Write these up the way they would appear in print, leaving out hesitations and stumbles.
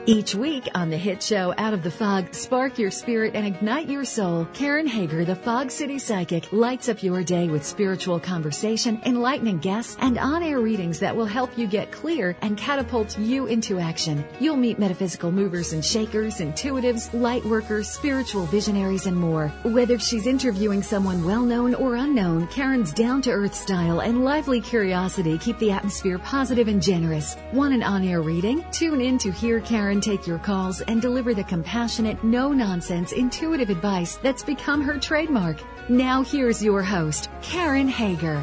Each week on the hit show Out of the Fog, spark your spirit and ignite your soul. Karen Hager, the Fog City Psychic, lights up your day with spiritual conversation, enlightening guests, and on-air readings that will help you get clear and catapult you into action. You'll meet metaphysical movers and shakers, intuitives, light workers, spiritual visionaries, and more. Whether she's interviewing someone well-known or unknown, Karen's down-to-earth style and lively curiosity keep the atmosphere positive and generous. Want an on-air reading? Tune in to hear Karen take your calls and deliver the compassionate, no-nonsense, intuitive advice that's become her trademark. Now here's your host, Karen Hager.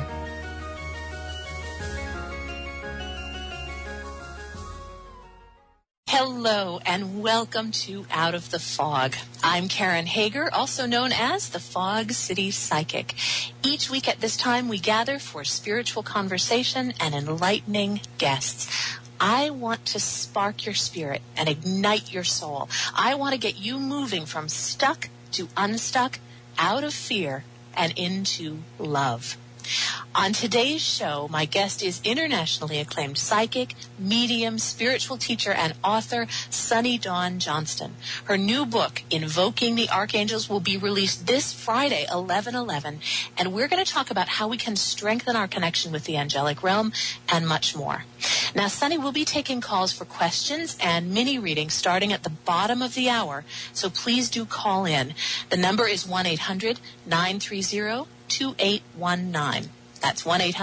Hello and welcome to Out of the Fog. I'm Karen Hager, also known as the Fog City Psychic. Each week at this time we gather for spiritual conversation and enlightening guests. I want to spark your spirit and ignite your soul. I want to get you moving from stuck to unstuck, out of fear and into love. On today's show, my guest is internationally acclaimed psychic, medium, spiritual teacher, and author, Sunny Dawn Johnston. Her new book, Invoking the Archangels, will be released this Friday, 11/11, and we're going to talk about how we can strengthen our connection with the angelic realm and much more. Now, Sunny will be taking calls for questions and mini readings starting at the bottom of the hour, so please do call in. The number is 1-800-930-2819. That's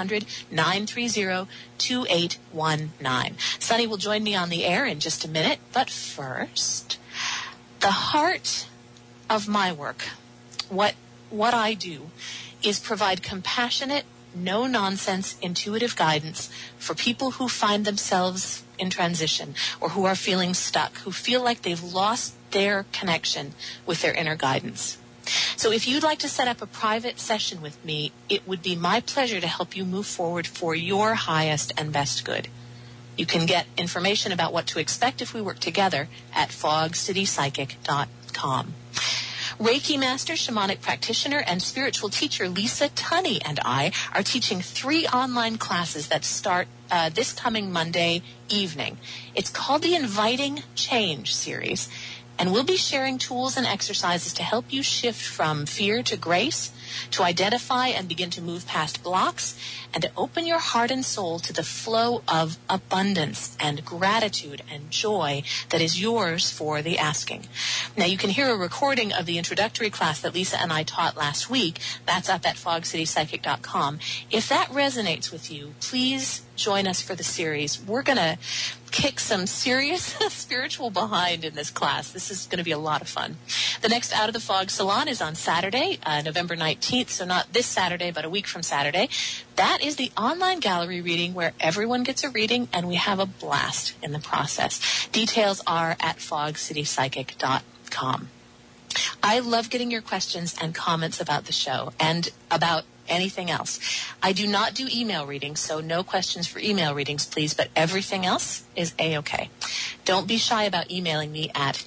1-800-930-2819. Sunny will join me on the air in just a minute, but first, the heart of my work, what I do, is provide compassionate, no-nonsense, intuitive guidance for people who find themselves in transition or who are feeling stuck, who feel like they've lost their connection with their inner guidance. So if you'd like to set up a private session with me, it would be my pleasure to help you move forward for your highest and best good. You can get information about what to expect if we work together at fogcitypsychic.com. Reiki master, shamanic practitioner, and spiritual teacher Lisa Tunney and I are teaching 3 online classes that start this coming Monday evening. It's called the Inviting Change series, and we'll be sharing tools and exercises to help you shift from fear to grace, to identify and begin to move past blocks, and to open your heart and soul to the flow of abundance and gratitude and joy that is yours for the asking. Now, you can hear a recording of the introductory class that Lisa and I taught last week. That's up at fogcitypsychic.com. If that resonates with you, please join us for the series. We're going to kick some serious spiritual behind in this class. This is going to be a lot of fun. The next Out of the Fog Salon is on Saturday, November 19th, so not this Saturday, but a week from Saturday. That is the online gallery reading where everyone gets a reading and we have a blast in the process. Details are at fogcitypsychic.com. I love getting your questions and comments about the show and about anything else. I do not do email readings, so no questions for email readings, please, but everything else is A-OK. Don't be shy about emailing me at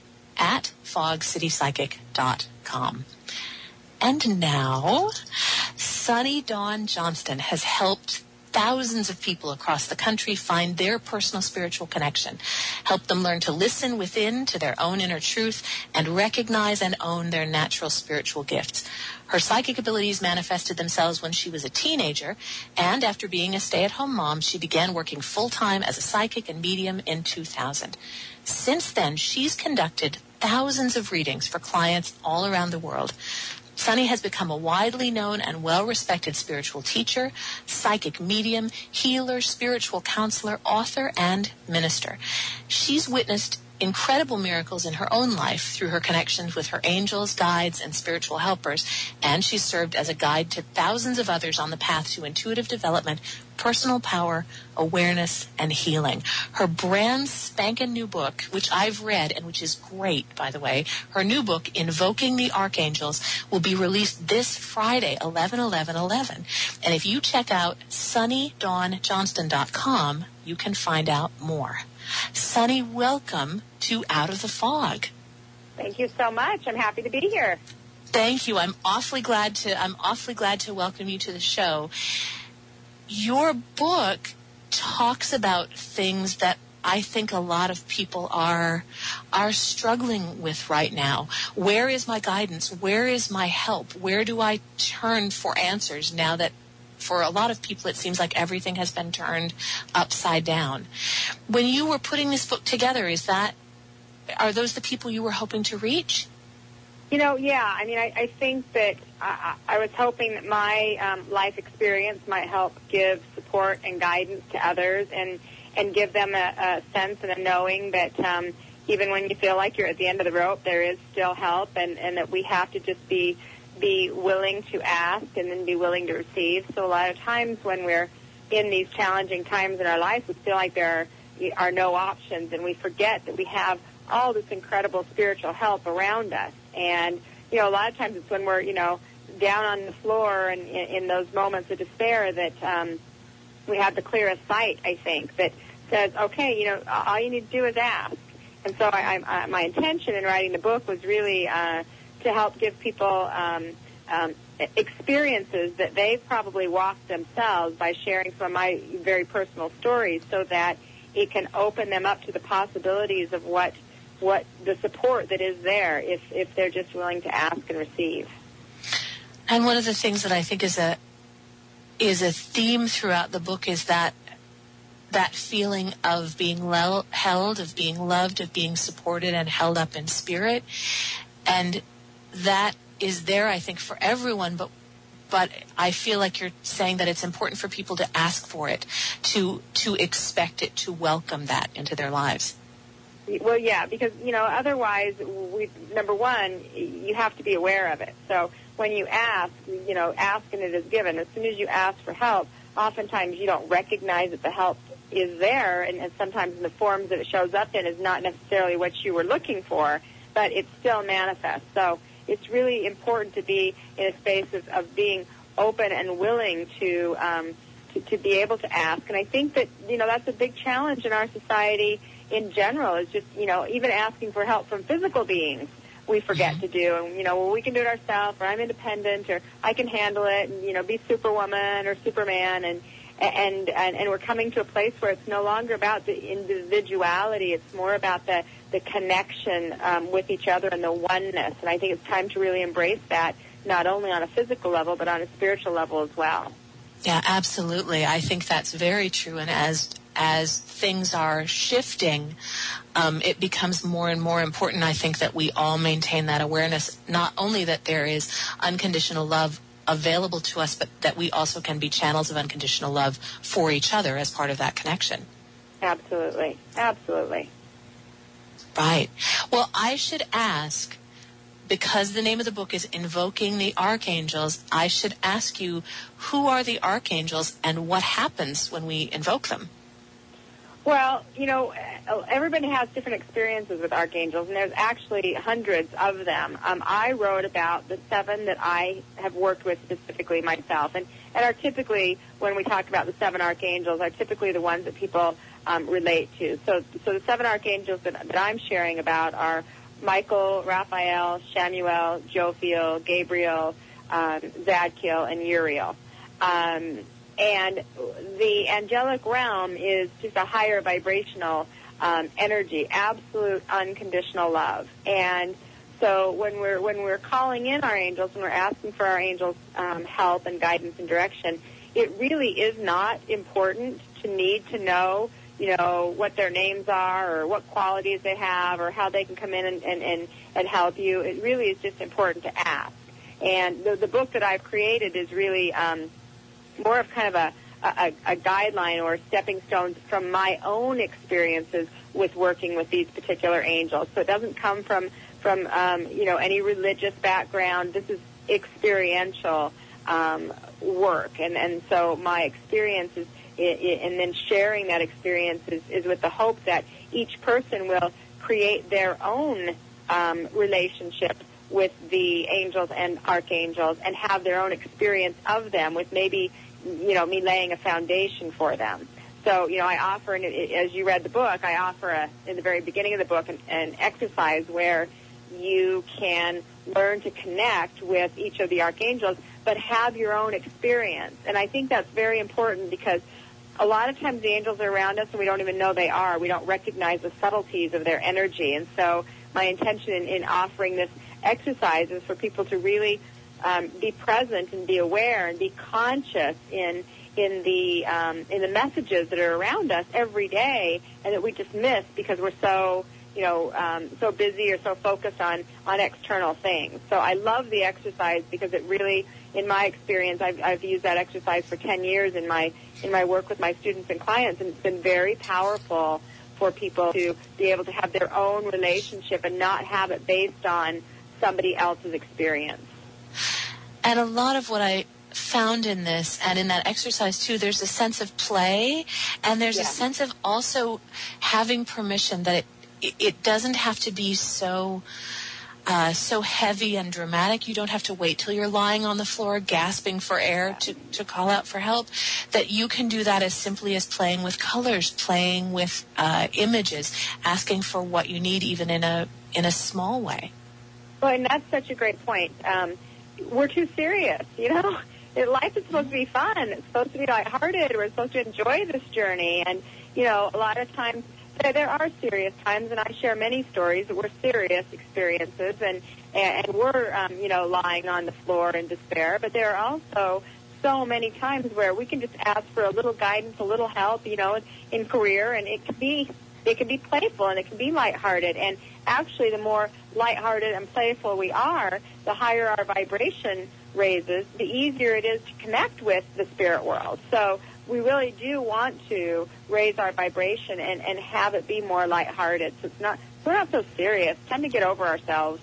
Karen@fogcitypsychic.com. And now, Sunny Dawn Johnston has helped thousands of people across the country find their personal spiritual connection, help them learn to listen within to their own inner truth, and recognize and own their natural spiritual gifts. Her psychic abilities manifested themselves when she was a teenager, and after being a stay-at-home mom, she began working full-time as a psychic and medium in 2000. Since then, she's conducted thousands of readings for clients all around the world. Sunny has become a widely known and well-respected spiritual teacher, psychic medium, healer, spiritual counselor, author, and minister. She's witnessed incredible miracles in her own life through her connections with her angels, guides, and spiritual helpers, and she's served as a guide to thousands of others on the path to intuitive development, personal power, awareness, and healing. Her brand spanking new book, which I've read and which is great, by the way, her new book, Invoking the Archangels, will be released this Friday, 11/11/11. And if you check out sunnydawnjohnston.com, you can find out more. Sunny, welcome to Out of the Fog. Thank you so much. I'm happy to be here. Thank you. I'm awfully glad to welcome you to the show. Your book talks about things that I think a lot of people are struggling with right now. Where is my guidance? Where is my help? Where do I turn for answers now that for a lot of people it seems like everything has been turned upside down? When you were putting this book together, are those the people you were hoping to reach? Yeah. I mean, I think that I was hoping that my life experience might help give support and guidance to others and give them a sense and a knowing that even when you feel like you're at the end of the rope, there is still help, and that we have to just be willing to ask and then be willing to receive. So a lot of times when we're in these challenging times in our life, we feel like there are no options, and we forget that we have all this incredible spiritual help around us. And, a lot of times it's when we're, down on the floor and in those moments of despair that we have the clearest sight, I think, that says, okay, all you need to do is ask. And so my intention in writing the book was really to help give people experiences that they've probably walked themselves by sharing some of my very personal stories, so that it can open them up to the possibilities of what the support that is there if they're just willing to ask and receive. And one of the things that I think is a theme throughout the book is that feeling of being held, of being loved, of being supported and held up in spirit. And that is there, I think, for everyone, but I feel like you're saying that it's important for people to ask for it, to expect it, to welcome that into their lives. Well, yeah, because, otherwise, number one, you have to be aware of it. So when you ask, ask and it is given. As soon as you ask for help, oftentimes you don't recognize that the help is there, and sometimes in the forms that it shows up in is not necessarily what you were looking for, but it still manifests. So it's really important to be in a space of being open and willing to be able to ask. And I think that, that's a big challenge in our society in general, is just, even asking for help from physical beings we forget to do. And, we can do it ourselves, or I'm independent, or I can handle it, and, be Superwoman or Superman. And we're coming to a place where it's no longer about the individuality. It's more about the connection with each other and the oneness. And I think it's time to really embrace that, not only on a physical level, but on a spiritual level as well. Yeah, absolutely. I think that's very true. And as things are shifting, it becomes more and more important, I think, that we all maintain that awareness, not only that there is unconditional love available to us, but that we also can be channels of unconditional love for each other as part of that connection. Absolutely. Absolutely. Right. Well, I should ask, because the name of the book is Invoking the Archangels, I should ask you, who are the archangels and what happens when we invoke them? Well, everybody has different experiences with archangels, and there's actually hundreds of them. I wrote about the 7 that I have worked with specifically myself, and are typically, when we talk about the 7 archangels, are typically the ones that people relate to. So the 7 archangels that I'm sharing about are Michael, Raphael, Shamuel, Jophiel, Gabriel, Zadkiel, and Uriel. And the angelic realm is just a higher vibrational energy, absolute unconditional love. And so when we're calling in our angels, when we're asking for our angels' help and guidance and direction, it really is not important to need to know, what their names are or what qualities they have or how they can come in and help you. It really is just important to ask. And the book that I've created is really more of kind of a guideline or stepping stones from my own experiences with working with these particular angels. So it doesn't come from any religious background. This is experiential work, and so my experience is, and then sharing that experience is with the hope that each person will create their own relationship with the angels and archangels and have their own experience of them, with maybe me laying a foundation for them. So, I offer, and as you read the book, I offer in the very beginning of the book an exercise where you can learn to connect with each of the archangels, but have your own experience. And I think that's very important because a lot of times the angels are around us and we don't even know they are. We don't recognize the subtleties of their energy. And so my intention in offering this exercise is for people to really be present and be aware and be conscious in the messages that are around us every day, and that we just miss because we're so so busy or so focused on external things. So I love the exercise because it really, in my experience, I've used that exercise for 10 years in my work with my students and clients, and it's been very powerful for people to be able to have their own relationship and not have it based on somebody else's experience. And a lot of what I found in this and in that exercise too, there's a sense of play, and there's a sense of also having permission that it doesn't have to be so heavy and dramatic. You don't have to wait till you're lying on the floor gasping for air to call out for help. That you can do that as simply as playing with colors, playing with images, asking for what you need, even in a small way. Well, and that's such a great point. We're too serious, Life is supposed to be fun. It's supposed to be lighthearted. We're supposed to enjoy this journey. And, a lot of times there are serious times, and I share many stories that were serious experiences, and we're, lying on the floor in despair. But there are also so many times where we can just ask for a little guidance, a little help, in career, and it can be playful and it can be lighthearted. And actually, the more lighthearted and playful we are, the higher our vibration raises, the easier it is to connect with the spirit world. So we really do want to raise our vibration and have it be more lighthearted. So we're not so serious. Time to get over ourselves.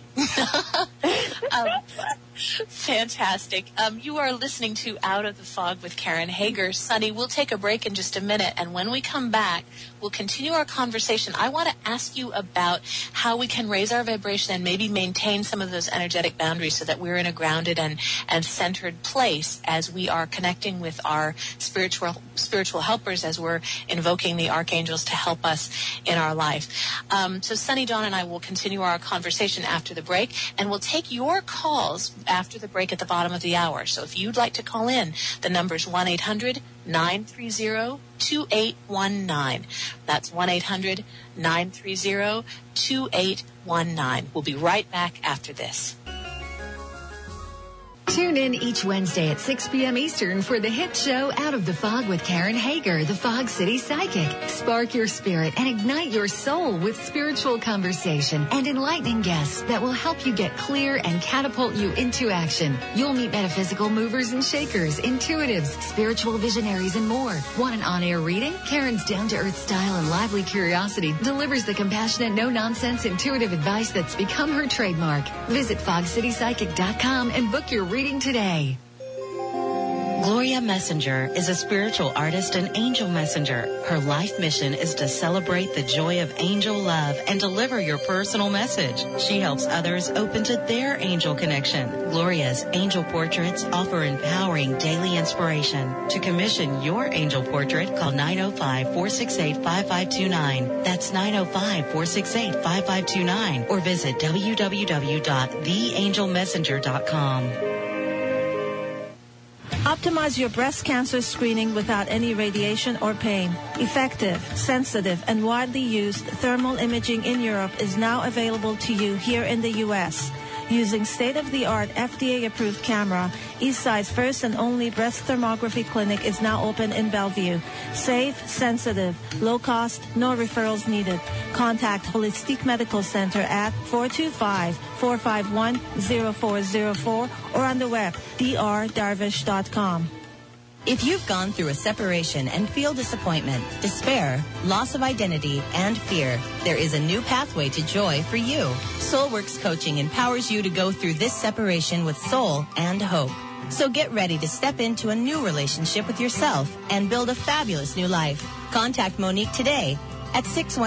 Fantastic. You are listening to Out of the Fog with Karen Hager. Sunny, we'll take a break in just a minute, and when we come back, we'll continue our conversation. I want to ask you about how we can raise our vibration and maybe maintain some of those energetic boundaries so that we're in a grounded and centered place as we are connecting with our spiritual helpers, as we're invoking the archangels to help us in our life. So Sunny, Dawn, and I will continue our conversation after the break, and we'll take your calls after the break at the bottom of the hour. So if you'd like to call in, the number's 1-800-930-2819. That's 1-800-930-2819. We'll be right back after this. Tune in each Wednesday at 6 p.m. Eastern for the hit show Out of the Fog with Karen Hager, the Fog City Psychic. Spark your spirit and ignite your soul with spiritual conversation and enlightening guests that will help you get clear and catapult you into action. You'll meet metaphysical movers and shakers, intuitives, spiritual visionaries, and more. Want an on-air reading? Karen's down-to-earth style and lively curiosity delivers the compassionate, no-nonsense, intuitive advice that's become her trademark. Visit fogcitypsychic.com and book your reading today. Gloria Messenger is a spiritual artist and angel messenger. Her life mission is to celebrate the joy of angel love and deliver your personal message. She helps others open to their angel connection. Gloria's angel portraits offer empowering daily inspiration. To commission your angel portrait, call 905-468-5529. That's 905-468-5529. Or visit www.theangelmessenger.com. Optimize your breast cancer screening without any radiation or pain. Effective, sensitive, and widely used thermal imaging in Europe is now available to you here in the U.S. Using state-of-the-art FDA-approved camera, Eastside's first and only breast thermography clinic is now open in Bellevue. Safe, sensitive, low cost, no referrals needed. Contact Holistic Medical Center at 425-451-0404 or on the web, drdarvish.com. If you've gone through a separation and feel disappointment, despair, loss of identity, and fear, there is a new pathway to joy for you. Soulworks Coaching empowers you to go through this separation with soul and hope. So get ready to step into a new relationship with yourself and build a fabulous new life. Contact Monique today at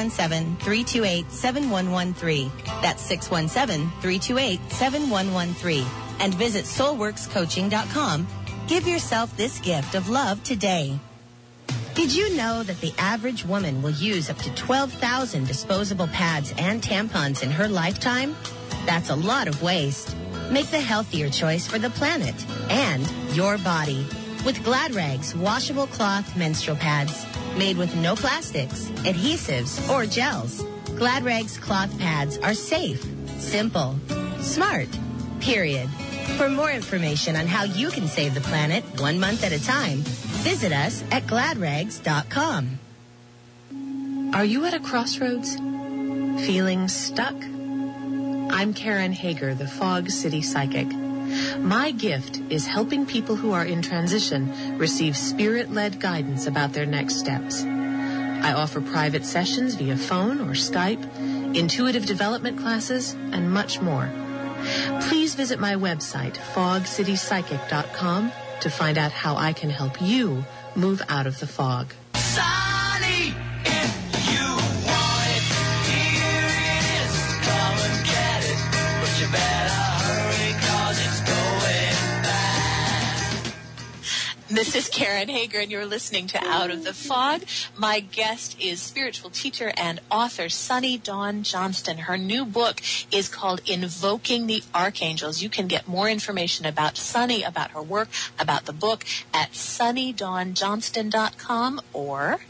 617-328-7113. That's 617-328-7113. And visit soulworkscoaching.com. Give yourself this gift of love today. Did you know that the average woman will use up to 12,000 disposable pads and tampons in her lifetime? That's a lot of waste. Make the healthier choice for the planet and your body. with Glad Rags washable cloth menstrual pads. Made with no plastics, adhesives, or gels. Glad Rags cloth pads are safe, simple, smart, period. For more information on how you can save the planet 1 month at a time, visit us at gladrags.com. Are you at a crossroads? Feeling stuck? I'm Karen Hager, the Fog City Psychic. My gift is helping people who are in transition receive spirit-led guidance about their next steps. I offer private sessions via phone or Skype, intuitive development classes, and much more. Please visit my website, fogcitypsychic.com, to find out how I can help you move out of the fog. Sonny, if you want it, here it is. Come and get it, but you better hurry 'cause it's going bad. This is Karen Hager, and you're listening to Out of the Fog. My guest is spiritual teacher and author Sunny Dawn Johnston. Her new book is called Invoking the Archangels. You can get more information about Sunny, about her work, about the book at sunnydawnjohnston.com or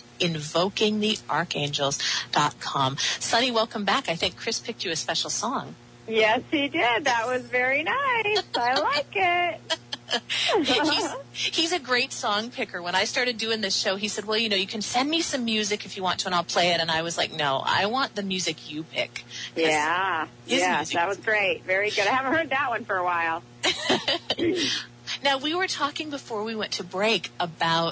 invokingthearchangels.com. Sunny, welcome back. I think Chris picked you a special song. Yes, he did. That was very nice. I like it. He's a great song picker. When I started doing this show, he said, well, you can send me some music if you want to, and I'll play it. And I was like, no, I want the music you pick. Yeah, that was great. Very good. I haven't heard that one for a while. Now, we were talking before we went to break about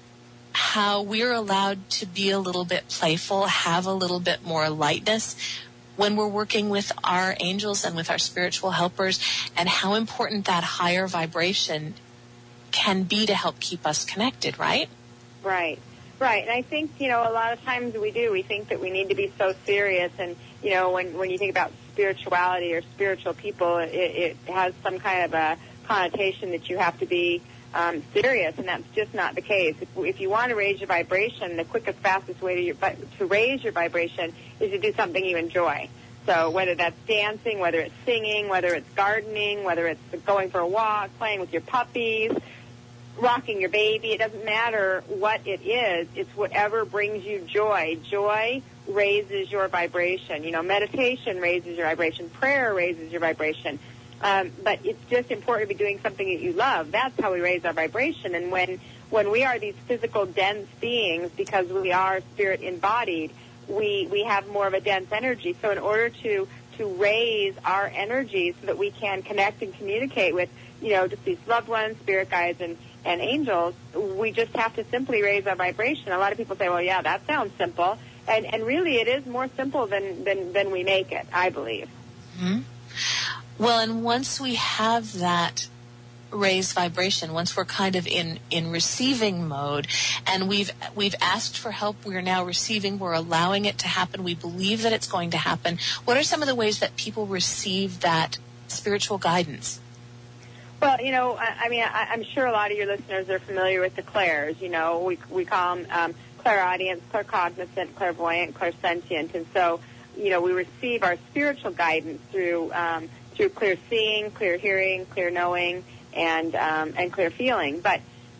how we're allowed to be a little bit playful, have a little bit more lightness when we're working with our angels and with our spiritual helpers, and how important that higher vibration can be to help keep us connected, right? Right. And I think, a lot of times we think that we need to be so serious, and, when you think about spirituality or spiritual people, it has some kind of a connotation that you have to be serious, and that's just not the case. If you want to raise your vibration, the quickest, fastest way to raise your vibration is to do something you enjoy. So whether that's dancing, whether it's singing, whether it's gardening, whether it's going for a walk, playing with your puppies, rocking your baby, it doesn't matter what it is. It's whatever brings you joy. Joy raises your vibration. Meditation raises your vibration. Prayer raises your vibration. But it's just important to be doing something that you love. That's how we raise our vibration. And when we are these physical, dense beings, because we are spirit embodied, we have more of a dense energy. So in order to raise our energy so that we can connect and communicate with, deceased loved ones, spirit guides, and angels, we just have to simply raise our vibration. A lot of people say, well, yeah, that sounds simple. And really it is more simple than we make it, I believe. Mm-hmm. Well, and once we have that raised vibration, once we're kind of in receiving mode, and we've asked for help, we're now receiving, we're allowing it to happen, we believe that it's going to happen. What are some of the ways that people receive that spiritual guidance? Well, I'm sure a lot of your listeners are familiar with the clairs. We call them clairaudience, claircognizant, clairvoyant, clairsentient, and so we receive our spiritual guidance through clear seeing, clear hearing, clear knowing, and clear feeling. But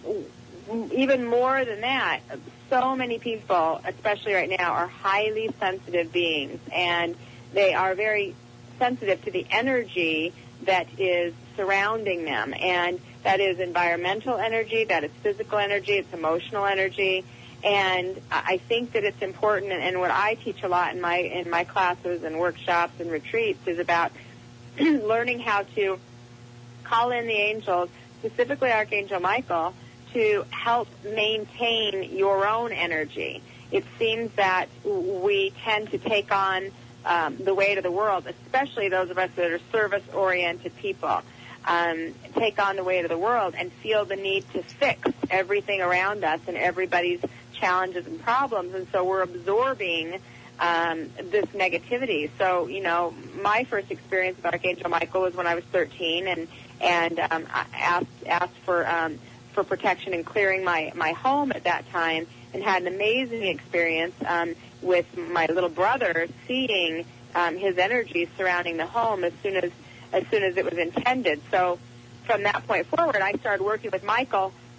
even more than that, so many people, especially right now, are highly sensitive beings, and they are very sensitive to the energy that is surrounding them, and that is environmental energy, that is physical energy, it's emotional energy. And I think that it's important, and what I teach a lot in my classes and workshops and retreats is about learning how to call in the angels, specifically Archangel Michael, to help maintain your own energy. It seems that we tend to take on the weight of the world, especially those of us that are service-oriented people, take on the weight of the world and feel the need to fix everything around us and everybody's challenges and problems, and so we're absorbing this negativity. So, my first experience with Archangel Michael was when I was 13, and I asked for protection and clearing my home at that time, and had an amazing experience with my little brother seeing his energy surrounding the home as soon as it was intended. So from that point forward, I started working with Michael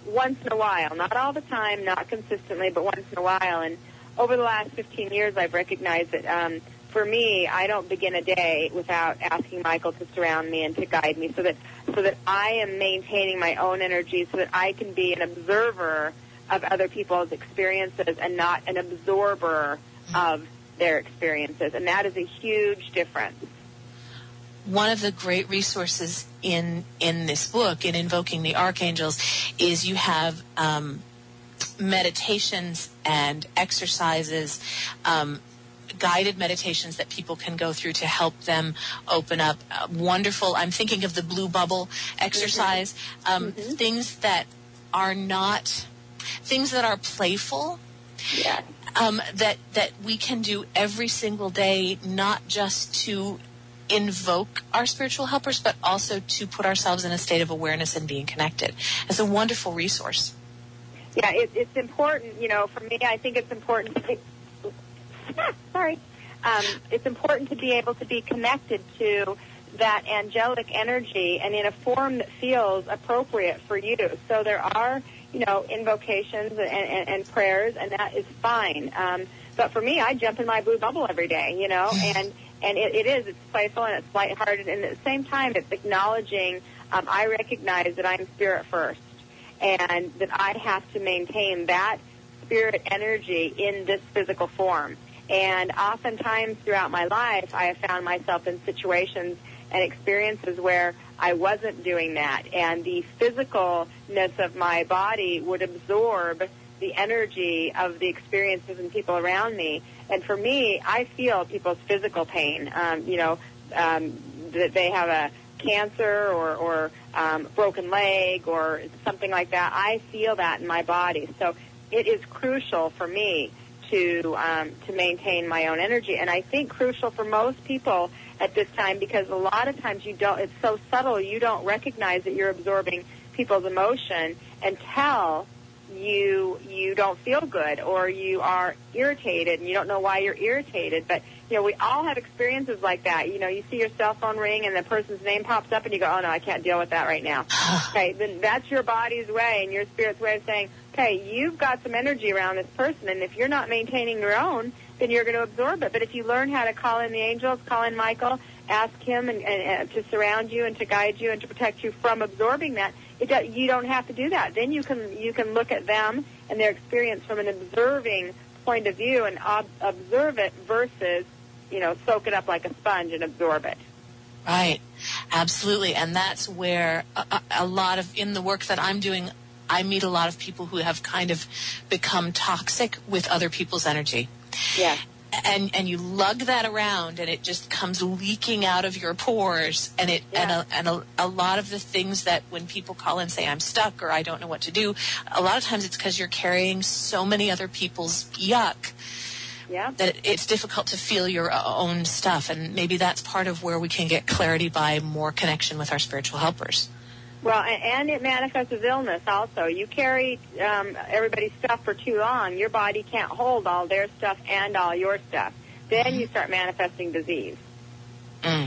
once in a while, not all the time, not consistently, but once in a while. And over the last 15 years, I've recognized that for me, I don't begin a day without asking Michael to surround me and to guide me so that I am maintaining my own energy so that I can be an observer of other people's experiences and not an absorber of their experiences. And that is a huge difference. One of the great resources in this book, in Invoking the Archangels, is you have meditations and exercises, guided meditations that people can go through to help them open up. Wonderful. I'm thinking of the blue bubble exercise, things that are not, things that are playful. Yeah. That we can do every single day, not just to invoke our spiritual helpers, but also to put ourselves in a state of awareness and being connected. It's a wonderful resource. Yeah, it's important. You know, for me, I think it's important to it's important to be able to be connected to that angelic energy and in a form that feels appropriate for you. So there are, you know, invocations and prayers, and that is fine. But for me, I jump in my blue bubble every day, you know, and it's playful and it's lighthearted, and at the same time, it's acknowledging I recognize that I'm spirit first, and that I have to maintain that spirit energy in this physical form. And oftentimes throughout my life, I have found myself in situations and experiences where I wasn't doing that, and the physicalness of my body would absorb the energy of the experiences and people around me. And for me, I feel people's physical pain, that they have a cancer or broken leg or something like that. I feel that in my body. So it is crucial for me to maintain my own energy. And I think crucial for most people at this time, because a lot of times it's so subtle, you don't recognize that you're absorbing people's emotion until you don't feel good or you are irritated and you don't know why you're irritated. But, you know, we all have experiences like that. You know, you see your cell phone ring and the person's name pops up and you go, oh, no, I can't deal with that right now. Okay, then that's your body's way and your spirit's way of saying, okay, you've got some energy around this person, and if you're not maintaining your own, then you're going to absorb it. But if you learn how to call in the angels, call in Michael, ask him and to surround you and to guide you and to protect you from absorbing that, you don't have to do that. Then you can look at them and their experience from an observing point of view and observe it versus, you know, soak it up like a sponge and absorb it. Right. Absolutely. And that's where a lot of, in the work that I'm doing, I meet a lot of people who have kind of become toxic with other people's energy. Yeah. And you lug that around, and it just comes leaking out of your pores. And a lot of the things that when people call and say I'm stuck or I don't know what to do, a lot of times it's because you're carrying so many other people's yuck. Yeah. That it's difficult to feel your own stuff, and maybe that's part of where we can get clarity by more connection with our spiritual helpers. Well, and it manifests as illness also. You carry everybody's stuff for too long, your body can't hold all their stuff and all your stuff. Then you start manifesting disease. Mm.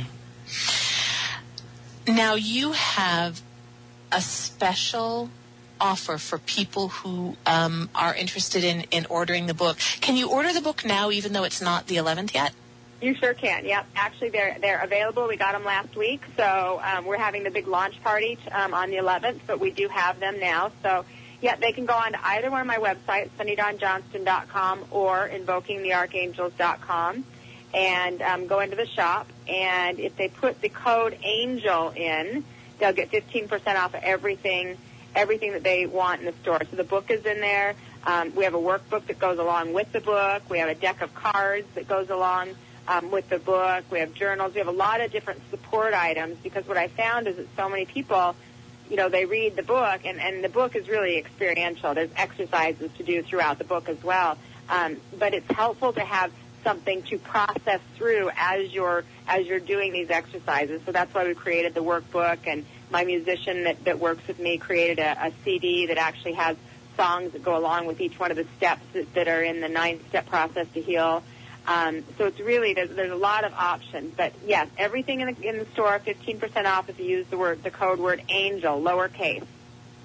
Now, you have a special offer for people who are interested in ordering the book. Can you order the book now, even though it's not the 11th yet? You sure can, yep. Actually, they're available. We got them last week, so we're having the big launch party on the 11th, but we do have them now. So, yeah, they can go on to either one of my websites, SunnyDawnJohnston.com or InvokingTheArchangels.com, and go into the shop. And if they put the code ANGEL in, they'll get 15% off of everything that they want in the store. So the book is in there. We have a workbook that goes along with the book. We have a deck of cards that goes along with the book. We have journals. We have a lot of different support items, because what I found is that so many people, you know, they read the book, and the book is really experiential. There's exercises to do throughout the book as well. But it's helpful to have something to process through as you're doing these exercises. So that's why we created the workbook, and my musician that works with me created a CD that actually has songs that go along with each one of the steps that are in the 9-step process to heal. So it's really, there's a lot of options. But, yes, everything in the store, 15% off if you use the code word ANGEL, lowercase.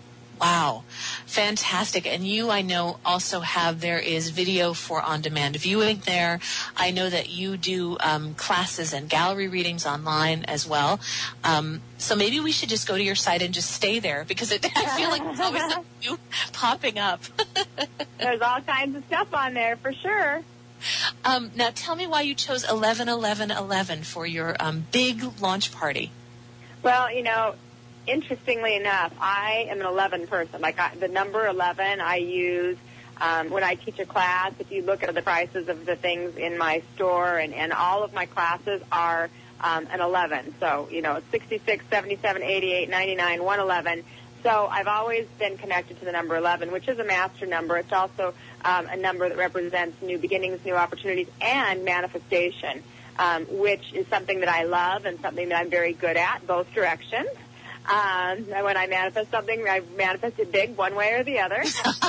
Wow. Fantastic. And you, I know, also there is video for on-demand viewing there. I know that you do classes and gallery readings online as well. So maybe we should just go to your site and just stay there, because I feel like there's always something new popping up. There's all kinds of stuff on there for sure. Now tell me why you chose 11-11-11 for your big launch party. Well, interestingly enough, I am an 11 person. The number 11 I use when I teach a class. If you look at the prices of the things in my store, and all of my classes are an 11. So, 66, 77, 88, 99, 111. So I've always been connected to the number 11, which is a master number. It's also a number that represents new beginnings, new opportunities, and manifestation, which is something that I love and something that I'm very good at, both directions. When I manifest something, I manifest it big one way or the other.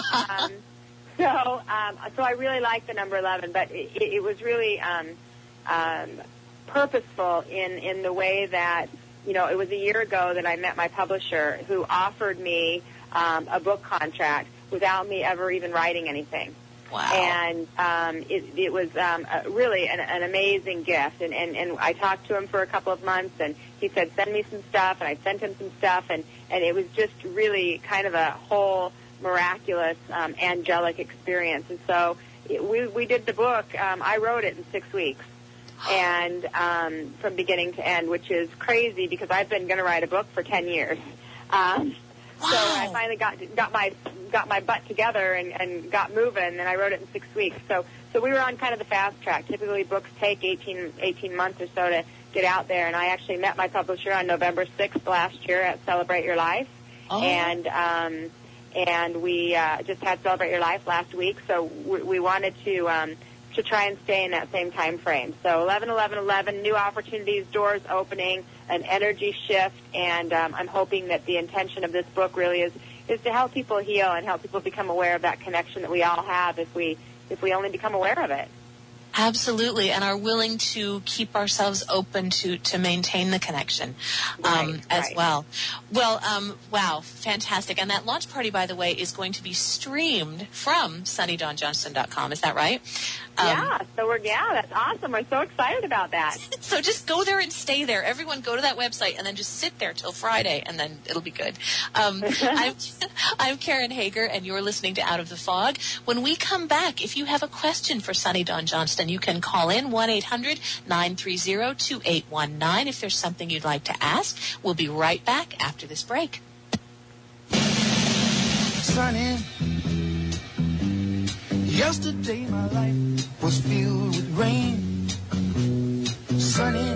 So I really like the number 11, but it was really purposeful in the way that, it was a year ago that I met my publisher, who offered me a book contract without me ever even writing anything. Wow. And it was really an amazing gift. And I talked to him for a couple of months, and he said, send me some stuff, and I sent him some stuff, and it was just really kind of a whole miraculous, angelic experience. And so we did the book. I wrote it in 6 weeks, and from beginning to end, which is crazy because I've been going to write a book for 10 years. So I finally got my butt together and got moving, and I wrote it in 6 weeks. So we were on kind of the fast track. Typically, books take 18 months or so to get out there, and I actually met my publisher on November 6th last year at Celebrate Your Life, and we just had Celebrate Your Life last week. So we wanted to try and stay in that same time frame. So 11-11-11, new opportunities, doors opening, an energy shift, and I'm hoping that the intention of this book really is to help people heal and help people become aware of that connection that we all have if we only become aware of it. Absolutely, and are willing to keep ourselves open to maintain the connection as well. Well, wow, fantastic. And that launch party, by the way, is going to be streamed from SunnyDawnJohnston.com. Is that right? That's awesome. We're so excited about that. So just go there and stay there. Everyone go to that website and then just sit there till Friday, and then it'll be good. I'm Karen Hager, and you're listening to Out of the Fog. When we come back, if you have a question for Sunny Dawn Johnston, you can call in 1-800-930-2819 if there's something you'd like to ask. We'll be right back after this break. Sunny, yesterday my life was filled with rain. Sunny,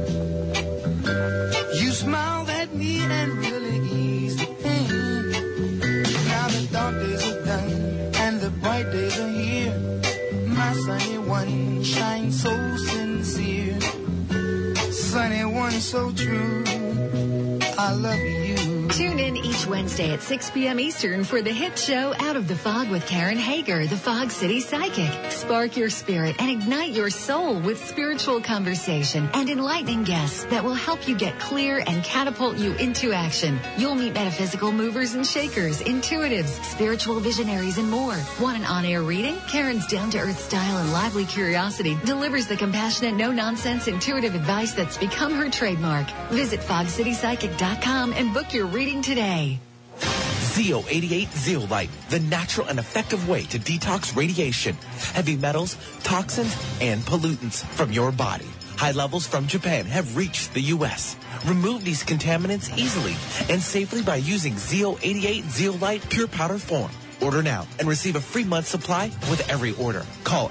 you smiled at me and really eased the pain. Now the dark days are done and the bright days are here. My sunny one shines so sincere. Sunny one so true. I love you. Tune in each Wednesday at 6 p.m. Eastern for the hit show Out of the Fog with Karen Hager, the Fog City Psychic. Spark your spirit and ignite your soul with spiritual conversation and enlightening guests that will help you get clear and catapult you into action. You'll meet metaphysical movers and shakers, intuitives, spiritual visionaries, and more. Want an on-air reading? Karen's down-to-earth style and lively curiosity delivers the compassionate, no-nonsense, intuitive advice that's become her trademark. Visit FogCityPsychic.com and book your reading today. Zeo88 Zeolite, the natural and effective way to detox radiation, heavy metals, toxins, and pollutants from your body. High levels from Japan have reached the U.S. Remove these contaminants easily and safely by using Zeo88 Zeolite pure powder form. Order now and receive a free month supply with every order. Call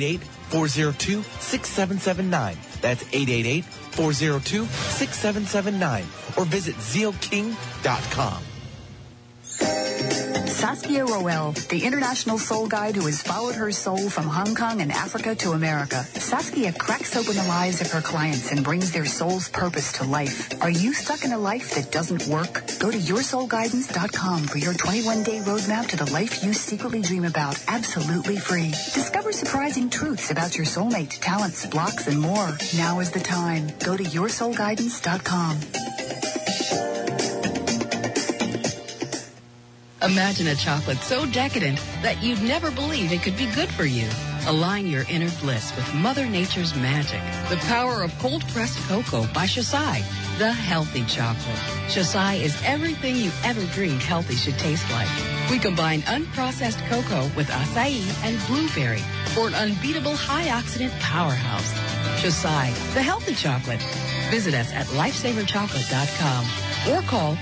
888-402-6779. That's 888-402-6779. Or visit zeoking.com. Saskia Roel, the international soul guide who has followed her soul from Hong Kong and Africa to America. Saskia cracks open the lives of her clients and brings their soul's purpose to life. Are you stuck in a life that doesn't work? Go to yoursoulguidance.com for your 21-day roadmap to the life you secretly dream about, absolutely free. Discover surprising truths about your soulmate, talents, blocks, and more. Now is the time. Go to yoursoulguidance.com. Imagine a chocolate so decadent that you'd never believe it could be good for you. Align your inner bliss with Mother Nature's magic. The power of cold-pressed cocoa by Shasai, the healthy chocolate. Shasai is everything you ever dreamed healthy should taste like. We combine unprocessed cocoa with acai and blueberry for an unbeatable high-oxidant powerhouse. Shasai, the healthy chocolate. Visit us at lifesaverchocolate.com or call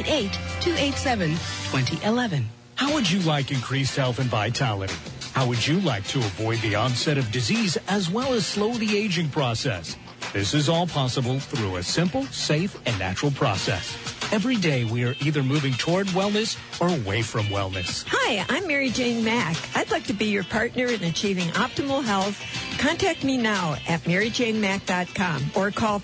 888-287-2011. How would you like increased health and vitality? How would you like to avoid the onset of disease as well as slow the aging process? This is all possible through a simple, safe, and natural process. Every day we are either moving toward wellness or away from wellness. Hi, I'm Mary Jane Mack. I'd like to be your partner in achieving optimal health. Contact me now at maryjanemack.com or call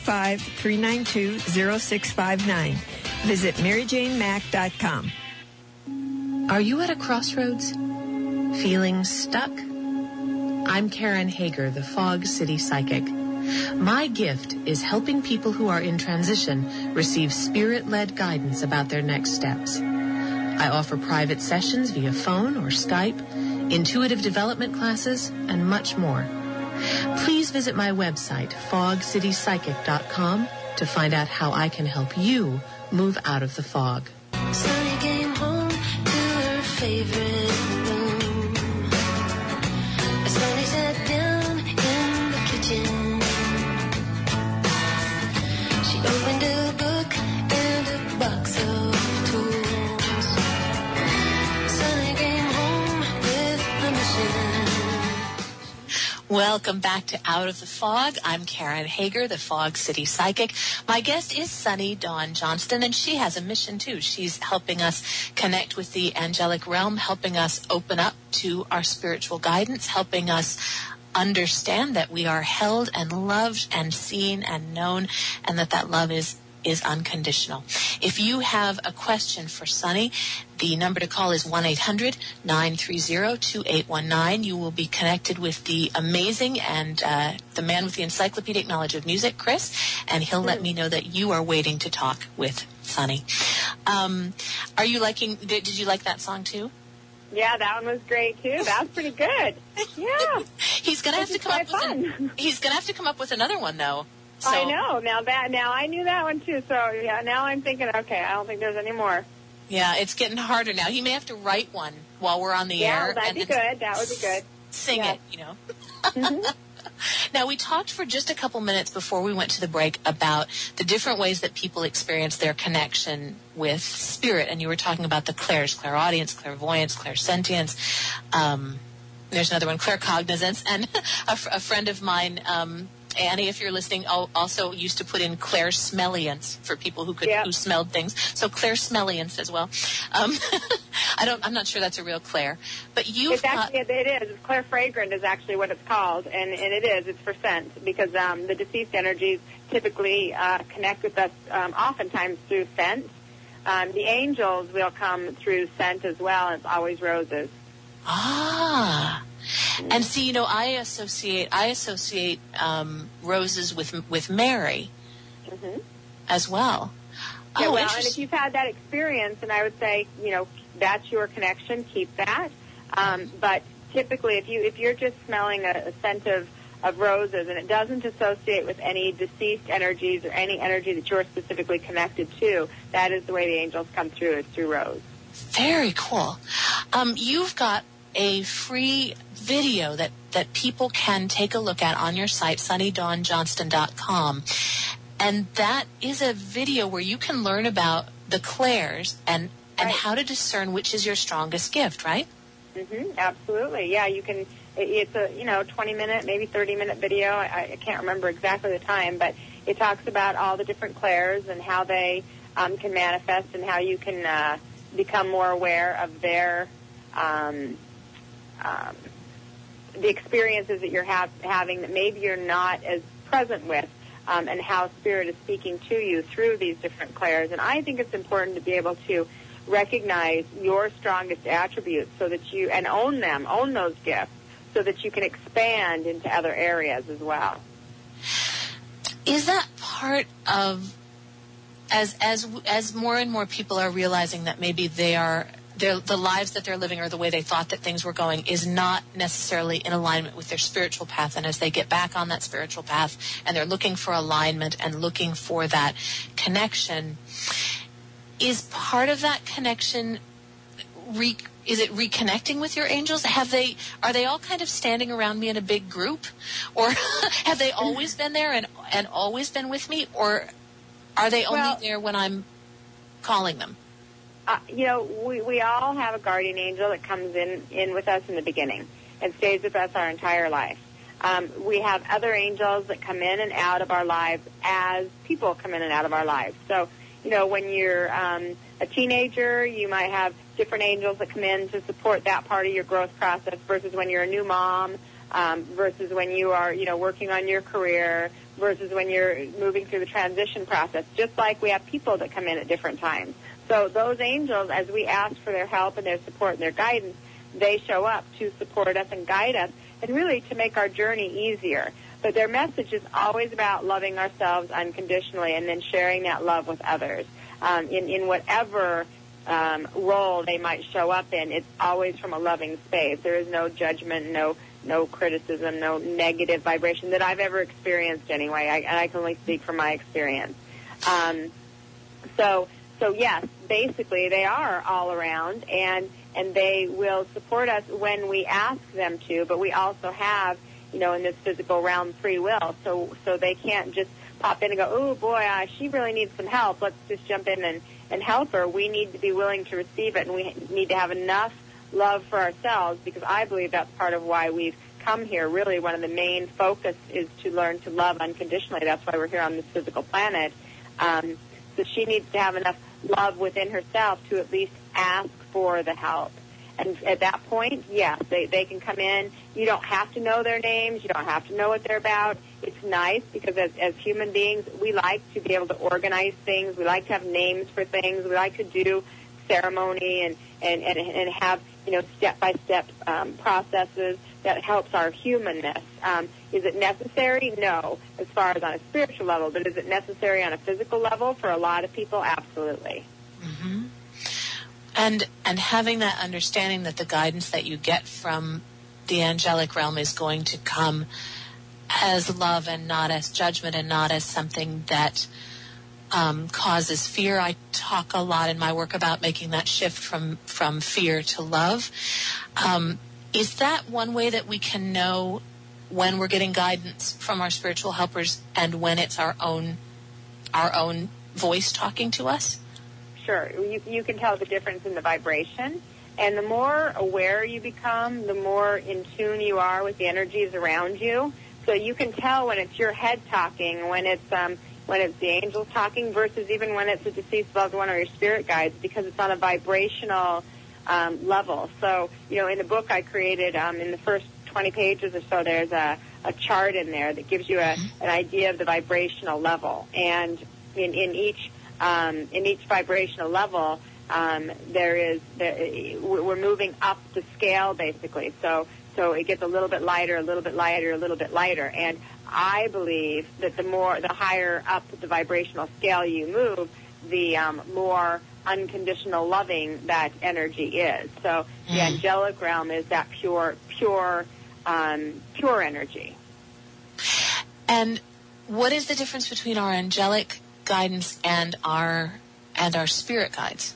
425-392-0659. Visit maryjanemack.com. Are you at a crossroads? Feeling stuck? I'm Karen Hager, the Fog City Psychic. My gift is helping people who are in transition receive spirit-led guidance about their next steps. I offer private sessions via phone or Skype, intuitive development classes, and much more. Please visit my website, fogcitypsychic.com, to find out how I can help you move out of the fog. Sunny came home to her favorite room. Sunny sat down in the kitchen. She opened a book and a box of tools. Sunny came home with a mission. Welcome back to Out of the Fog. I'm Karen Hager, the Fog City Psychic. My guest is Sunny Dawn Johnston, and she has a mission too. She's helping us connect with the angelic realm, helping us open up to our spiritual guidance, helping us understand that we are held and loved and seen and known, and that love is unconditional. If you have a question for Sunny, the number to call is 1-800-930-2819. You will be connected with the amazing and the man with the encyclopedic knowledge of music, Chris, and he'll let me know that you are waiting to talk with Sunny. Are you did you like that song too? Yeah, that one was great too. That was pretty good. Yeah. He's gonna have to come up with another one though. So. I know. Now I knew that one too. So yeah, now I'm thinking, okay, I don't think there's any more. Yeah, it's getting harder now. He may have to write one while we're on the air. Yeah, that'd be good. That would be good. Sing it, you know. Mm-hmm. Now, we talked for just a couple minutes before we went to the break about the different ways that people experience their connection with spirit. And you were talking about the clairs, clairaudience, clairvoyance, clairsentience. There's another one, claircognizance. And a friend of mine, Annie, if you're listening, also used to put in clairsmelliance for people who smelled things. So clairsmelliance as well. I'm not sure that's a real clair, but it is. Clairfragrant is actually what it's called, and it is. It's for scent because the deceased energies typically connect with us oftentimes through scent. The angels will come through scent as well, and it's always roses. Ah. And see, I associate roses with Mary as well. Yeah, well, and if you've had that experience, and I would say, that's your connection, keep that. But typically, if you're just smelling a scent of roses and it doesn't associate with any deceased energies or any energy that you're specifically connected to, that is the way the angels come through, is through rose. Very cool. You've got a free video that people can take a look at on your site, sunnydawnjohnston.com. And that is a video where you can learn about the clairs and how to discern which is your strongest gift, right? Absolutely. Yeah, you can. It's a 20-minute, maybe 30-minute video. I can't remember exactly the time, but it talks about all the different clairs and how they can manifest and how you can become more aware of their the experiences that you're having that maybe you're not as present with, and how Spirit is speaking to you through these different clairs. And I think it's important to be able to recognize your strongest attributes so that you, and own those gifts, so that you can expand into other areas as well. Is that part of, as more and more people are realizing that maybe they are the lives that they're living or the way they thought that things were going is not necessarily in alignment with their spiritual path. And as they get back on that spiritual path and they're looking for alignment and looking for that connection, is part of that connection is it reconnecting with your angels? Are they all kind of standing around me in a big group? Or have they always been there and always been with me? Or are they only there when I'm calling them? We all have a guardian angel that comes in with us in the beginning and stays with us our entire life. We have other angels that come in and out of our lives as people come in and out of our lives. So, when you're a teenager, you might have different angels that come in to support that part of your growth process versus when you're a new mom, versus when you are, working on your career, versus when you're moving through the transition process, just like we have people that come in at different times. So those angels, as we ask for their help and their support and their guidance, they show up to support us and guide us and really to make our journey easier. But their message is always about loving ourselves unconditionally and then sharing that love with others. In whatever role they might show up in, it's always from a loving space. There is no judgment, no criticism, no negative vibration that I've ever experienced anyway. I can only speak from my experience. So yes, basically they are all around, and they will support us when we ask them to, but we also have, in this physical realm, free will, so they can't just pop in and go, oh boy, she really needs some help, let's just jump in and help her. We need to be willing to receive it, and we need to have enough love for ourselves, because I believe that's part of why we've come here. Really, one of the main focus is to learn to love unconditionally. That's why we're here on this physical planet. So she needs to have enough love within herself to at least ask for the help. And at that point, yes, they can come in. You don't have to know their names. You don't have to know what they're about. It's nice because as human beings, we like to be able to organize things. We like to have names for things. We like to do ceremony and have, step-by-step processes that helps our humanness. Is it necessary? No, as far as on a spiritual level. But is it necessary on a physical level? For a lot of people, absolutely. Mm-hmm. And having that understanding that the guidance that you get from the angelic realm is going to come as love and not as judgment and not as something that causes fear. I talk a lot in my work about making that shift from fear to love. Is that one way that we can know when we're getting guidance from our spiritual helpers and when it's our own voice talking to us? Sure. You can tell the difference in the vibration. And the more aware you become, the more in tune you are with the energies around you. So you can tell when it's your head talking, when it's the angels talking, versus even when it's a deceased loved one or your spirit guides, because it's on a vibrational level. So, in the book I created, in the first 20 pages or so, there's a chart in there that gives you an idea of the vibrational level. And in each vibrational level, we're moving up the scale, basically. So it gets a little bit lighter, a little bit lighter, a little bit lighter. And I believe that the higher up the vibrational scale you move, the more unconditional loving that energy is. So the angelic realm is that pure energy. And what is the difference between our angelic guidance and our spirit guides?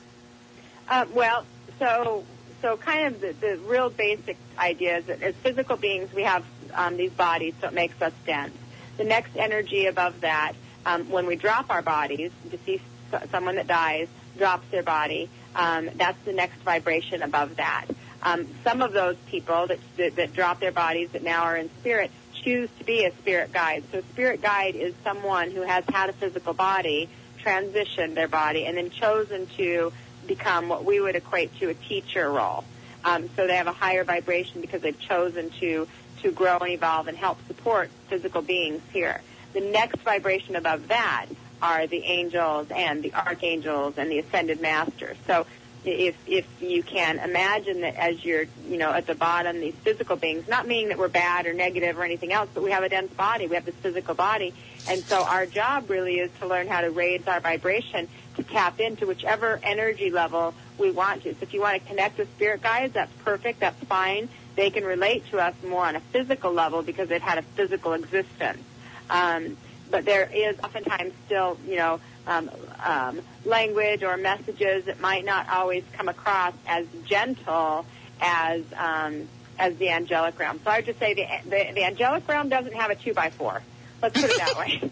So kind of the real basic idea is that as physical beings, we have these bodies, so it makes us dense. The next energy above that, when we drop our bodies, someone that dies drops their body, that's the next vibration above that. Some of those people that drop their bodies that now are in spirit choose to be a spirit guide. So a spirit guide is someone who has had a physical body, transitioned their body, and then chosen to become what we would equate to a teacher role. So they have a higher vibration because they've chosen to grow and evolve and help support physical beings here. The next vibration above that are the angels and the archangels and the ascended masters. So if you can imagine that as you're, at the bottom, these physical beings, not meaning that we're bad or negative or anything else, but we have a dense body, we have this physical body, and so our job really is to learn how to raise our vibration to tap into whichever energy level we want to. So if you want to connect with spirit guides, that's perfect, that's fine. They can relate to us more on a physical level because they've had a physical existence. But there is oftentimes still, language or messages that might not always come across as gentle as the angelic realm. So I would just say the angelic realm doesn't have a 2x4. Let's put it that way.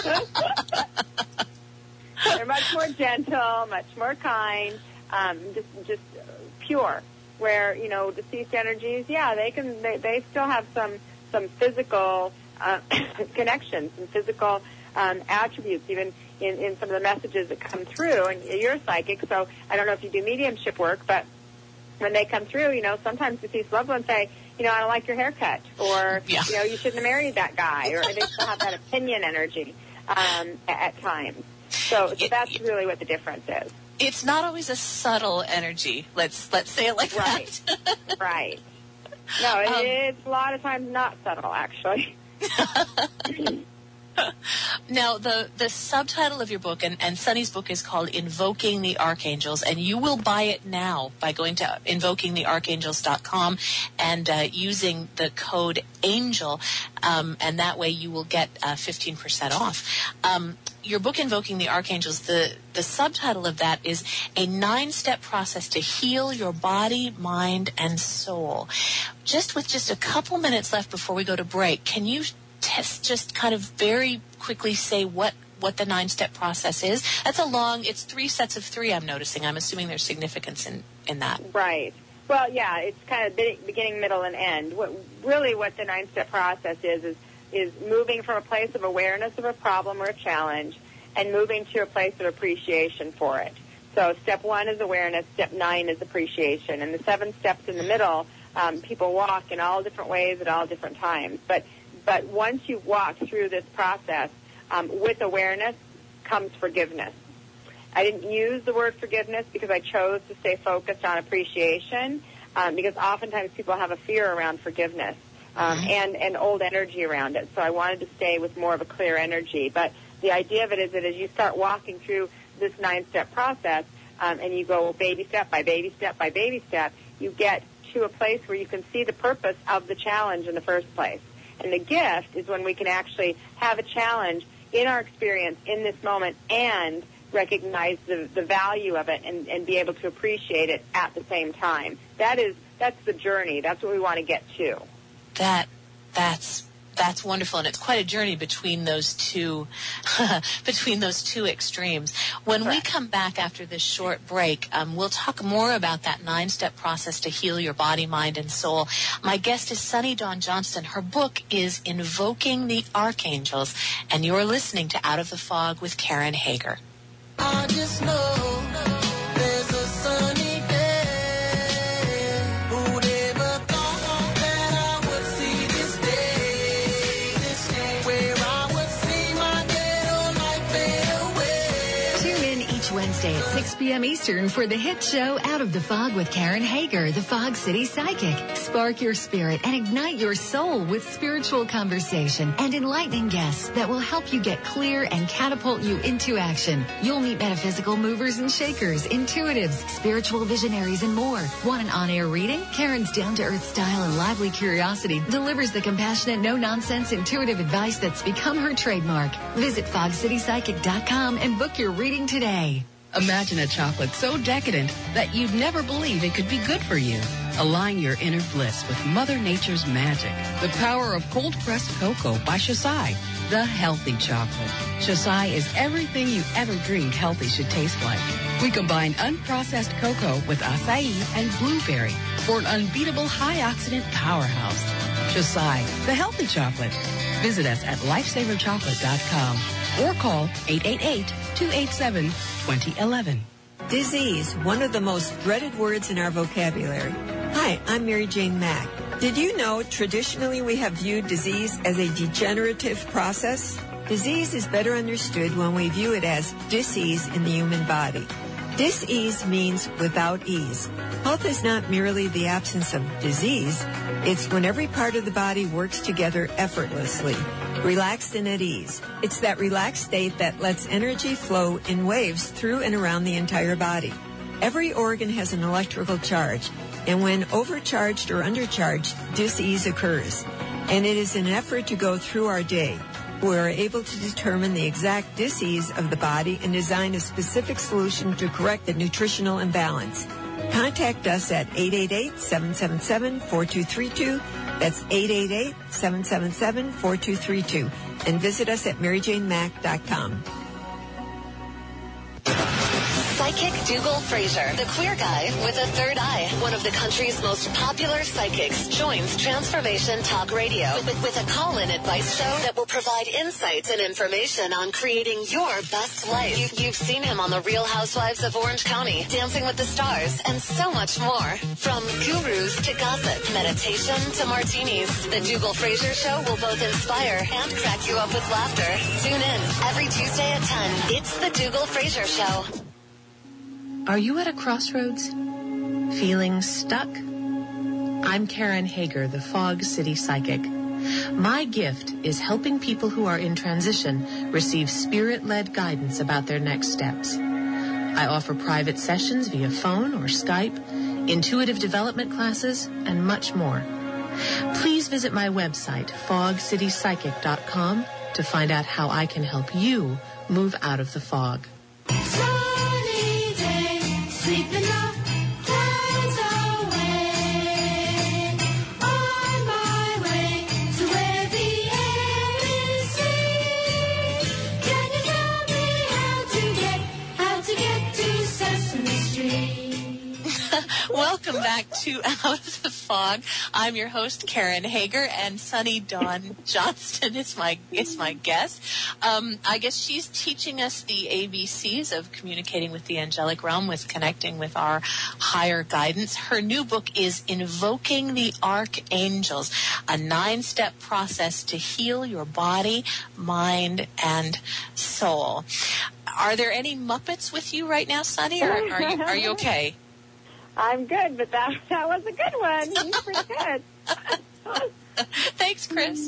They're much more gentle, much more kind, just pure. Where deceased energies, they still have some physical connections and physical attributes, even in some of the messages that come through. And you're psychic, so I don't know if you do mediumship work, but when they come through, sometimes deceased loved ones say, I don't like your haircut, or, you shouldn't have married that guy, or they still have that opinion energy at times. So that's really what the difference is. It's not always a subtle energy. Let's say it like that. Right. No, it's a lot of times not subtle, actually. Now, the subtitle of your book, and Sunny's book, is called Invoking the Archangels, and you will buy it now by going to invokingthearchangels.com and using the code ANGEL, and that way you will get 15% off. Your book, Invoking the Archangels, the subtitle of that is a 9-step process to heal your body, mind, and soul. With just a couple minutes left before we go to break, can you just kind of very quickly say what the 9-step process is? It's 3 sets of 3, I'm noticing. I'm assuming there's significance in that. Right. Well, yeah, it's kind of beginning, middle, and end. What the 9-step process is moving from a place of awareness of a problem or a challenge and moving to a place of appreciation for it. So step 1 is awareness, step 9 is appreciation, and the 7 steps in the middle, people walk in all different ways at all different times. But once you walk through this process, with awareness comes forgiveness. I didn't use the word forgiveness because I chose to stay focused on appreciation, because oftentimes people have a fear around forgiveness and old energy around it. So I wanted to stay with more of a clear energy. But the idea of it is that as you start walking through this 9-step process, and you go baby step by baby step by baby step, you get to a place where you can see the purpose of the challenge in the first place. And the gift is when we can actually have a challenge in our experience in this moment and recognize the value of it and be able to appreciate it at the same time. That's the journey. That's what we want to get to. That's wonderful, and it's quite a journey between those two extremes. When we come back after this short break, we'll talk more about that 9-step process to heal your body, mind, and soul. My guest is Sunny Dawn Johnston. Her book is Invoking the Archangels, and you're listening to Out of the Fog with Karen Hager. I just know there's a sunny day. Who'd ever thought that I would see this day where I would see my ghetto life fade away. Tune in each Wednesday at 6 p.m. Eastern for the hit show Out of the Fog with Karen Hager, the Fog City Psychic. Spark your spirit and ignite your soul with spiritual conversation and enlightening guests that will help you get clear and catapult you into action. You'll meet metaphysical movers and shakers, intuitives, spiritual visionaries, and more. Want an on-air reading? Karen's down-to-earth style and lively curiosity delivers the compassionate, no-nonsense, intuitive advice that's become her trademark. Visit fogcitypsychic.com and book your reading today. Imagine a chocolate so decadent that you'd never believe it could be good for you. Align your inner bliss with Mother Nature's magic. The power of cold-pressed cocoa by Shasai, the healthy chocolate. Shasai is everything you ever dreamed healthy should taste like. We combine unprocessed cocoa with acai and blueberry for an unbeatable high-oxidant powerhouse. Shasai, the healthy chocolate. Visit us at lifesaverchocolate.com or call 888-287-2011. Disease, one of the most dreaded words in our vocabulary. Hi, I'm Mary Jane Mack. Did you know traditionally we have viewed disease as a degenerative process? Disease is better understood when we view it as dis-ease in the human body. Dis-ease means without ease. Health is not merely the absence of disease. It's when every part of the body works together effortlessly, relaxed and at ease. It's that relaxed state that lets energy flow in waves through and around the entire body. Every organ has an electrical charge, and when overcharged or undercharged, dis-ease occurs. And it is an effort to go through our day. We are able to determine the exact dis-ease of the body and design a specific solution to correct the nutritional imbalance. Contact us at 888-777-4232. That's 888-777-4232. And visit us at MaryJaneMack.com. Psychic Dougal Fraser, the queer guy with a third eye, one of the country's most popular psychics, joins Transformation Talk Radio with a call-in advice show that will provide insights and information on creating your best life. You've seen him on The Real Housewives of Orange County, Dancing with the Stars, and so much more. From gurus to gossip, meditation to martinis, the Dougal Fraser Show will both inspire and crack you up with laughter. Tune in every Tuesday at 10. It's the Dougal Fraser Show. Are you at a crossroads? Feeling stuck? I'm Karen Hager, the Fog City Psychic. My gift is helping people who are in transition receive spirit-led guidance about their next steps. I offer private sessions via phone or Skype, intuitive development classes, and much more. Please visit my website, fogcitypsychic.com, to find out how I can help you move out of the fog. Sleeping up, clouds away. On my way to where the air is sweet. Can you tell me how to get to Sesame Street? Welcome back to Out of the Fog. I'm your host, Karen Hager, and Sunny Dawn Johnston is my guest. I guess she's teaching us the ABCs of communicating with the angelic realm, with connecting with our higher guidance. Her new book is Invoking the Archangels, a 9-step process to heal your body, mind, and soul. Are there any Muppets with you right now, Sunny, or are you okay? I'm good, but that was a good one. You're pretty good. Thanks, Chris.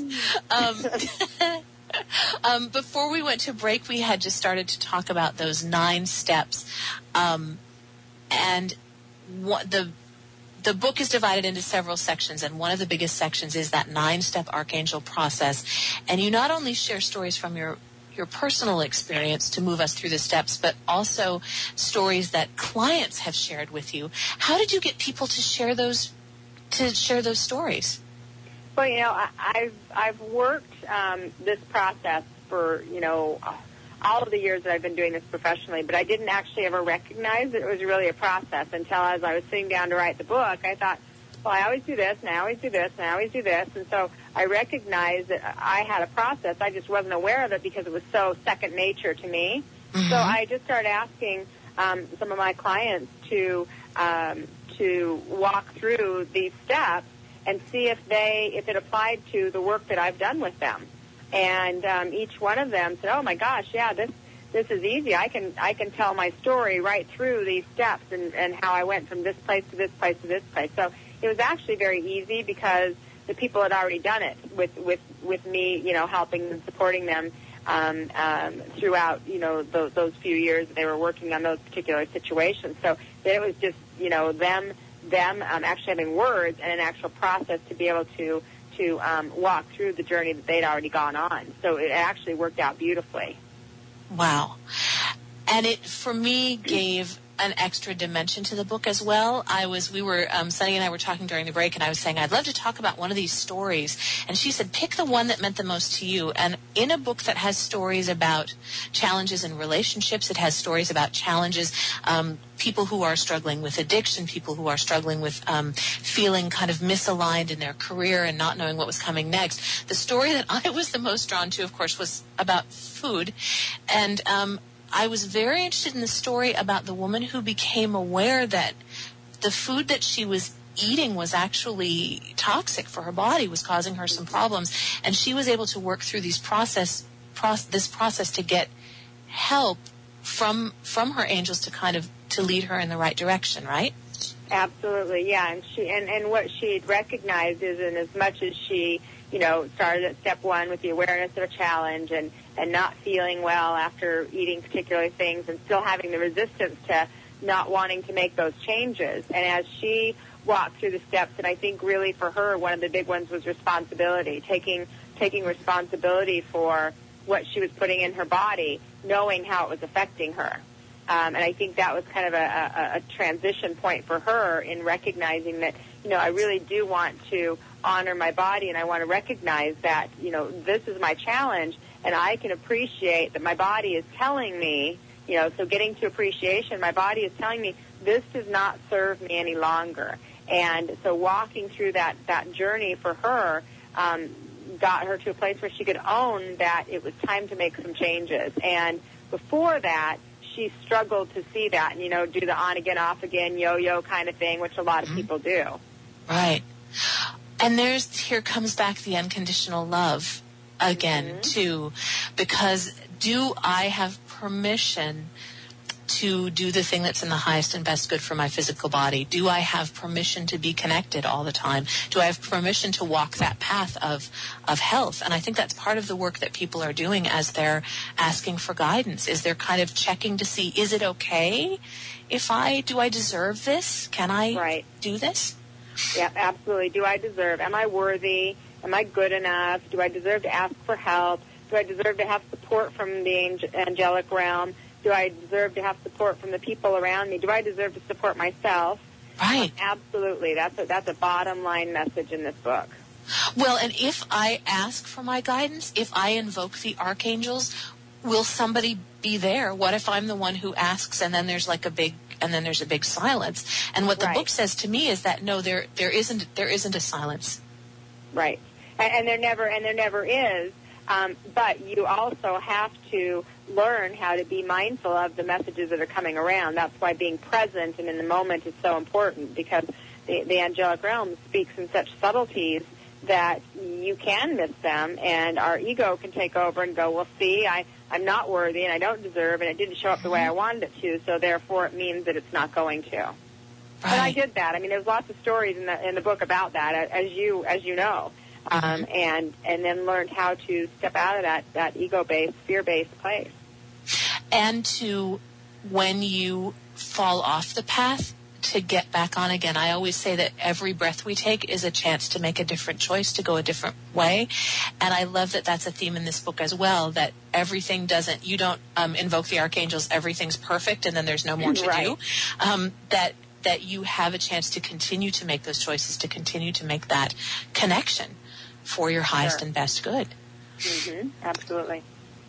Before we went to break, we had just started to talk about those 9 steps. And the book is divided into several sections, and one of the biggest sections is that 9-step archangel process. And you not only share stories from your personal experience to move us through the steps, but also stories that clients have shared with you. How did you get people to share those stories? Well, I've worked this process for, all of the years that I've been doing this professionally, but I didn't actually ever recognize that it was really a process until as I was sitting down to write the book, I thought, well, I always do this, and I always do this, and I always do this. And so I recognized that I had a process. I just wasn't aware of it because it was so second nature to me. Mm-hmm. So I just started asking some of my clients to walk through these steps and see if it applied to the work that I've done with them. And each one of them said, "Oh my gosh, yeah, this is easy. I can tell my story right through these steps and how I went from this place to this place to this place." So it was actually very easy because the people had already done it with me, helping and supporting them throughout, those few years that they were working on those particular situations. So it was just, them actually having words and an actual process to be able to walk through the journey that they'd already gone on. So it actually worked out beautifully. Wow. And it, for me, gave an extra dimension to the book as well. Sunny and I were talking during the break, and I was saying, I'd love to talk about one of these stories. And she said, pick the one that meant the most to you. And in a book that has stories about challenges in relationships, it has stories about challenges, people who are struggling with addiction, people who are struggling with feeling kind of misaligned in their career and not knowing what was coming next. The story that I was the most drawn to, of course, was about food. And I was very interested in the story about the woman who became aware that the food that she was eating was actually toxic for her body, was causing her some problems, and she was able to work through this process to get help from her angels to kind of lead her in the right direction, right? Absolutely, yeah. And what she'd recognized is, in as much as she, started at step one with the awareness of a challenge and not feeling well after eating particular things and still having the resistance to not wanting to make those changes. And as she walked through the steps, and I think really for her, one of the big ones was responsibility, taking responsibility for what she was putting in her body, knowing how it was affecting her. And I think that was kind of a transition point for her in recognizing that, I really do want to honor my body, and I want to recognize that, this is my challenge, and I can appreciate that my body is telling me, so getting to appreciation, my body is telling me this does not serve me any longer. And so walking through that journey for her got her to a place where she could own that it was time to make some changes. And before that, she struggled to see that and, do the on again, off again, yo-yo kind of thing, which a lot of people do. Right. And here comes back the unconditional love again, too, because do I have permission to do the thing that's in the highest and best good for my physical body? Do I have permission to be connected all the time? Do I have permission to walk that path of health? And I think that's part of the work that people are doing as they're asking for guidance, is they're kind of checking to see, is it okay do I deserve this? Can I do this? Yeah, absolutely. Do I deserve? Am I worthy? Am I good enough? Do I deserve to ask for help? Do I deserve to have support from the angelic realm? Do I deserve to have support from the people around me? Do I deserve to support myself? Right. Absolutely. That's a bottom line message in this book. Well, and if I ask for my guidance, if I invoke the archangels, will somebody be there? What if I'm the one who asks and then there's a big silence? And what the book says to me is that no, there isn't a silence. Right. And there never is. But you also have to learn how to be mindful of the messages that are coming around. That's why being present and in the moment is so important, because the angelic realm speaks in such subtleties that you can miss them, and our ego can take over and go, well, see, I'm not worthy and I don't deserve, and it didn't show up the way I wanted it to, so therefore it means that it's not going to. Right. And I did that. I mean, there's lots of stories in the book about that, as you know. And then learned how to step out of that ego-based, fear-based place. And to, when you fall off the path, to get back on again. I always say that every breath we take is a chance to make a different choice, to go a different way. And I love that that's a theme in this book as well, that everything you don't invoke the archangels, everything's perfect, and then there's no more to do. That you have a chance to continue to make those choices, to continue to make that connection for your highest and best good. Mm-hmm. Absolutely.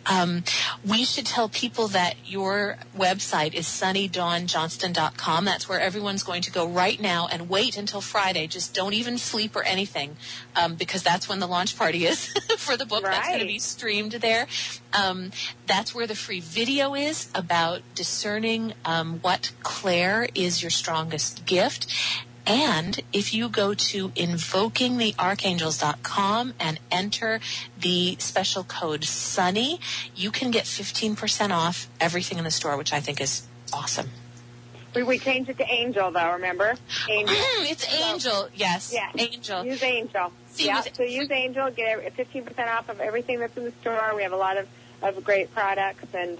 We should tell people that your website is sunnydawnjohnston.com. That's where everyone's going to go right now and wait until Friday. Just don't even sleep or anything, because that's when the launch party is for the book. Right. That's going to be streamed there. That's where the free video is about discerning what Claire is your strongest gift. And if you go to invokingthearchangels.com and enter the special code SUNNY, you can get 15% off everything in the store, which I think is awesome. We changed it to Angel, though, remember? Angel. It's Angel, yes. Yeah. Angel. Use Angel. So use Angel, get 15% off of everything that's in the store. We have a lot of great products, and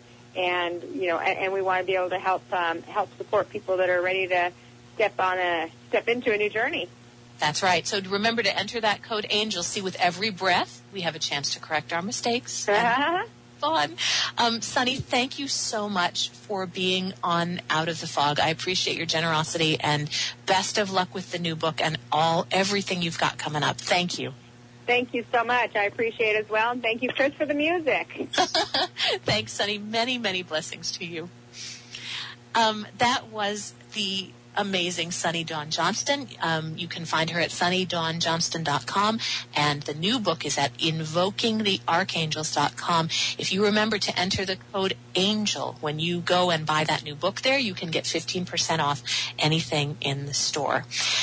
we want to be able to help support people that are ready to step into a new journey. That's right. So remember to enter that code ANGEL. See, with every breath, we have a chance to correct our mistakes. Fun. Sunny, thank you so much for being on Out of the Fog. I appreciate your generosity, and best of luck with the new book and everything you've got coming up. Thank you. Thank you so much. I appreciate it as well. And thank you, Chris, for the music. Thanks, Sunny. Many, many blessings to you. That was the amazing Sunny Dawn Johnston. You can find her at sunnydawnjohnston.com, and the new book is at invokingthearchangels.com. If you remember to enter the code ANGEL when you go and buy that new book there, you can get 15% off anything in the store.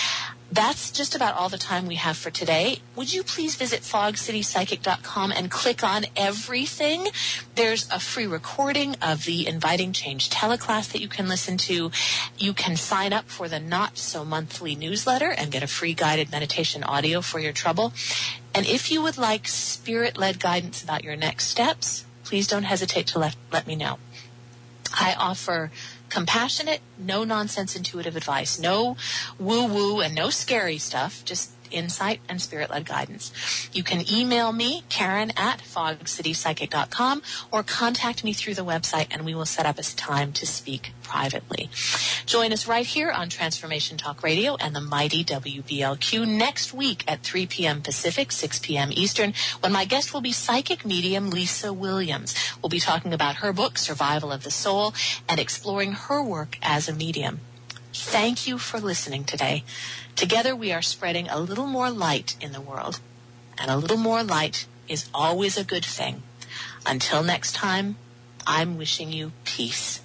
That's just about all the time we have for today. Would you please visit fogcitypsychic.com and click on everything? There's a free recording of the Inviting Change teleclass that you can listen to. You can sign up for the Not So Monthly newsletter and get a free guided meditation audio for your trouble. And if you would like spirit-led guidance about your next steps, please don't hesitate to let me know. I offer compassionate, no-nonsense intuitive advice, no woo-woo and no scary stuff, just insight and spirit-led guidance. You can email me, Karen at fogcitypsychic.com, or contact me through the website, and we will set up a time to speak privately. Join us right here on Transformation Talk Radio and the mighty WBLQ next week at 3 p.m. Pacific, 6 p.m. Eastern, when my guest will be psychic medium Lisa Williams. We'll be talking about her book, Survival of the Soul, and exploring her work as a medium. Thank you for listening today. Together we are spreading a little more light in the world, and a little more light is always a good thing. Until next time, I'm wishing you peace.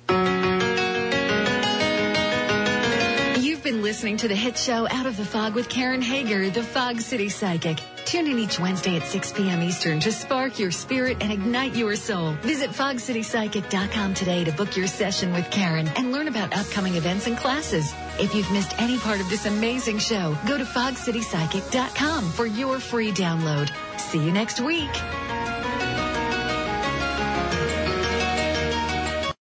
You've been listening to the hit show Out of the Fog with Karen Hager, the Fog City Psychic. Tune in each Wednesday at 6 p.m. Eastern to spark your spirit and ignite your soul. Visit fogcitypsychic.com today to book your session with Karen and learn about upcoming events and classes. If you've missed any part of this amazing show, go to fogcitypsychic.com for your free download. See you next week.